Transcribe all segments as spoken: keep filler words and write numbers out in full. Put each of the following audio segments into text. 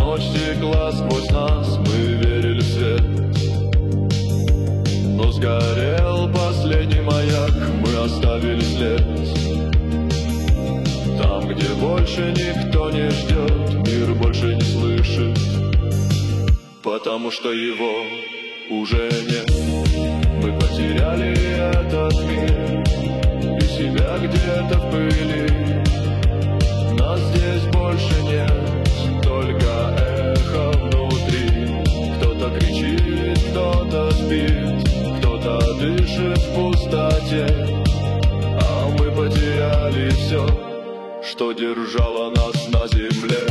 Ночь текла сквозь нас, мы верили в свет. Но сгорел последний маяк, мы оставили след. Там, где больше никто не ждет, мир больше не слышит, потому что его уже нет. Мы потеряли этот мир и себя где-то в пыли. Нас здесь больше нет, только эхо внутри. Кто-то кричит, кто-то спит, кто-то дышит в пустоте. А мы потеряли все, что держало нас на земле.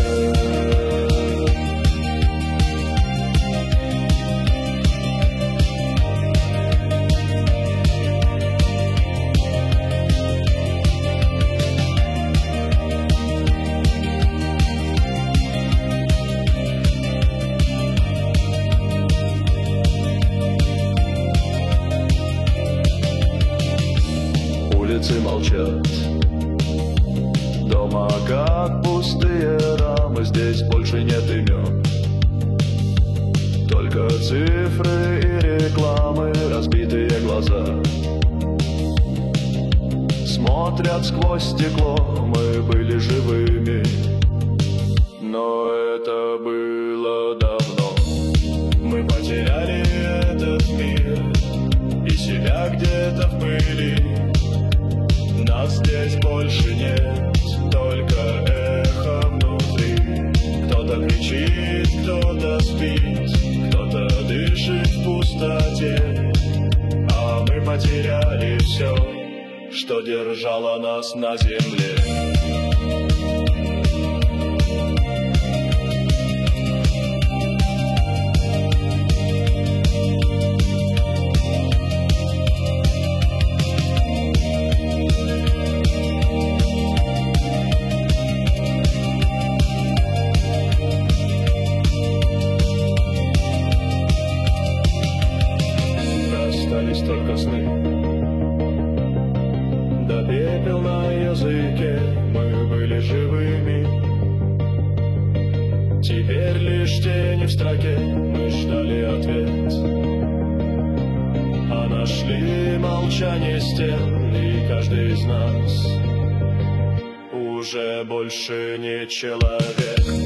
Улицы молчат, дома как пустые рамы. Здесь больше нет имен, только цифры и рекламы. Разбитые глаза смотрят сквозь стекло. Мы были живыми, но это было давно. Мы потеряли этот мир и себя где-то в пыли. Нас здесь больше нет, только эхо внутри. Кто-то кричит, кто-то спит, кто-то дышит в пустоте. А мы потеряли все, что держало нас на земле. Остались только сны, да пепел на языке. Мы были живыми, теперь лишь тени в строке. Мы ждали ответ, а нашли молчание стен. И каждый из нас уже больше не человек.